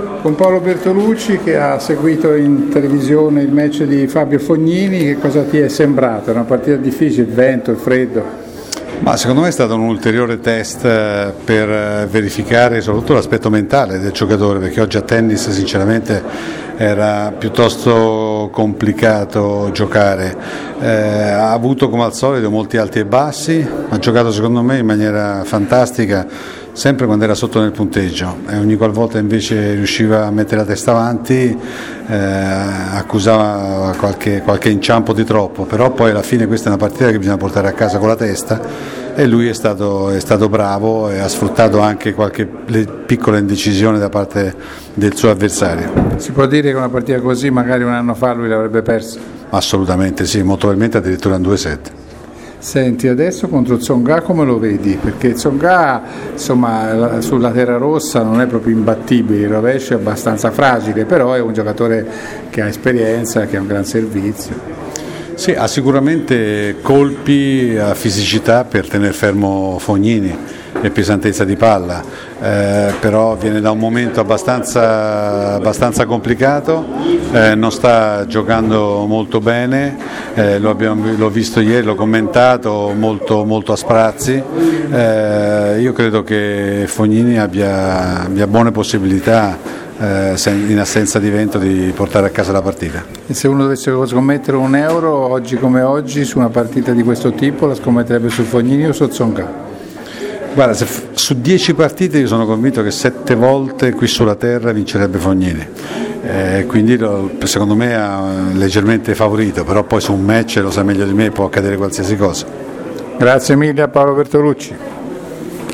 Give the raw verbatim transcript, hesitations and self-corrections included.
Con Paolo Bertolucci, che ha seguito in televisione il match di Fabio Fognini. Che cosa ti è sembrato? È una partita difficile, il vento, il freddo? Ma secondo me è stato un ulteriore test per verificare soprattutto l'aspetto mentale del giocatore, perché oggi a tennis sinceramente era piuttosto complicato giocare. Eh, ha avuto come al solito molti alti e bassi, ha giocato secondo me in maniera fantastica sempre quando era sotto nel punteggio, e ogni qualvolta invece riusciva a mettere la testa avanti eh, accusava qualche, qualche inciampo di troppo, però poi alla fine questa è una partita che bisogna portare a casa con la testa, e lui è stato, è stato bravo e ha sfruttato anche qualche piccola indecisione da parte del suo avversario. Si può dire che una partita così magari un anno fa lui l'avrebbe persa? Assolutamente sì, molto probabilmente addirittura in due set. Senti, adesso contro Tsonga come lo vedi? Perché Tsonga, insomma, sulla terra rossa non è proprio imbattibile, il rovescio è abbastanza fragile, però è un giocatore che ha esperienza, che ha un gran servizio. Sì, ha sicuramente colpi, ha fisicità per tenere fermo Fognini e pesantezza di palla, eh, però viene da un momento abbastanza, abbastanza complicato, eh, non sta giocando molto bene, eh, lo abbiamo, l'ho visto ieri, l'ho commentato molto, molto a sprazzi, eh, io credo che Fognini abbia, abbia buone possibilità in assenza di vento di portare a casa la partita. E se uno dovesse scommettere un euro oggi come oggi su una partita di questo tipo, la scommetterebbe su Fognini o su Tsonga? Guarda, se f- su dieci partite io sono convinto che sette volte qui sulla terra vincerebbe Fognini, eh, quindi lo, secondo me è leggermente favorito, però poi su un match, lo sa meglio di me, può accadere qualsiasi cosa. Grazie mille a Paolo Bertolucci.